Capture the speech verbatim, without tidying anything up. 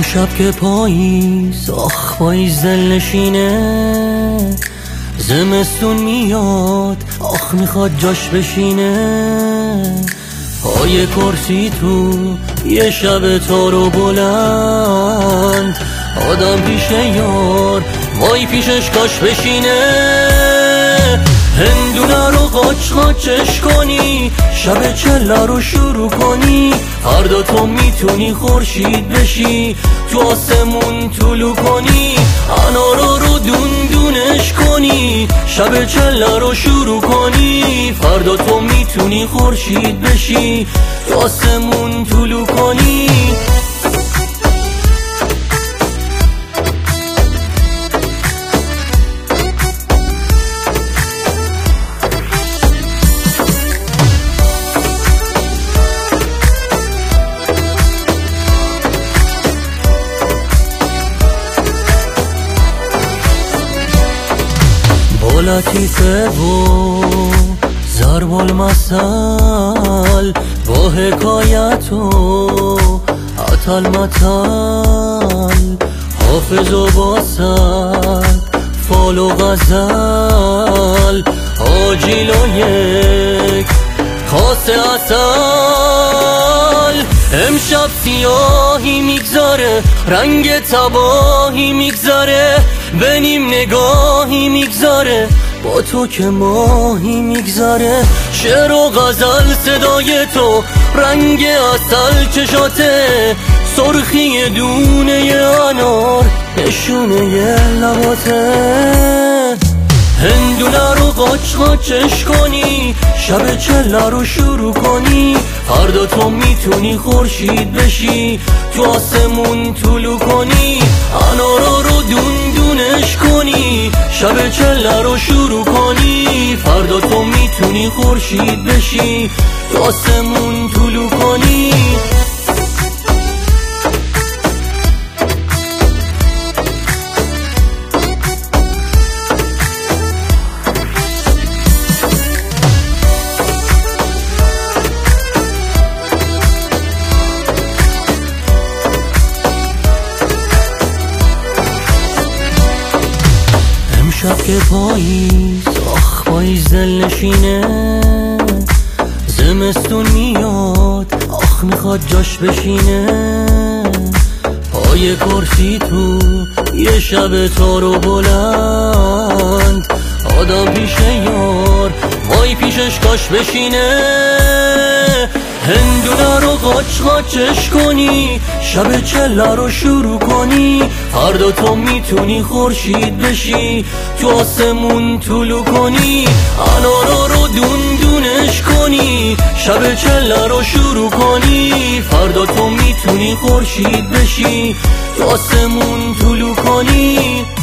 امشب که پاییز آخ پاییز دل نشینه، زمستون میاد آخ میخواد جاش بشینه. پای کرسی تو یه شب تارو بلند، آدم پیش یار وای پیشش کاش بشینه. هندونه رو قاچ قاچش کنی، شب چله رو شروع کنی، فردا تو میتونی خورشید بشی، تو آسمون طلوع کنی. انارا رو دون دونش کنی، شب چله رو شروع کنی، فردا تو میتونی خورشید بشی، تو آسمون طلوع کنی. با لطیفه و ضرب المثل، با حکایت و عطل مطل، حافظ و باسد فال و غزل، آجیل و یک کاسه عسل. امشب سیاهی میگذاره، رنگ تباهی میگذاره، به نیم نگاهی میگذاره، با تو که ماهی میگذاره. شعر و غزل صدای تو، رنگ عسل چشاته، سرخی دونه انار نشونه لباته. هندونه رو قاچ قاچش کنی، شب چله رو شروع کنی، فردا تو میتونی خورشید بشی، تو آسمون طلوع کنی. انارا رو دون دونش کنی، شب چله رو شروع کنی، فردا تو میتونی خورشید بشی، تو آسمون طلوع کنی. امشب که پاییز آخ پاییز دل نشینه، زمستون میاد آخ میخواد جاش بشینه. پای کرسی تو یه شب تارو بلند، آدم پیش یار وای پیشش کاش بشینه. هندونه رو قاچ قاچش کنی، شب چله رو شروع کنی، فردا تو میتونی خورشید بشی، تو آسمون طلوع کنی. انارا رو دون دونش کنی، شب چله رو شروع کنی، فردا تو میتونی خورشید بشی، تو آسمون طلوع کنی.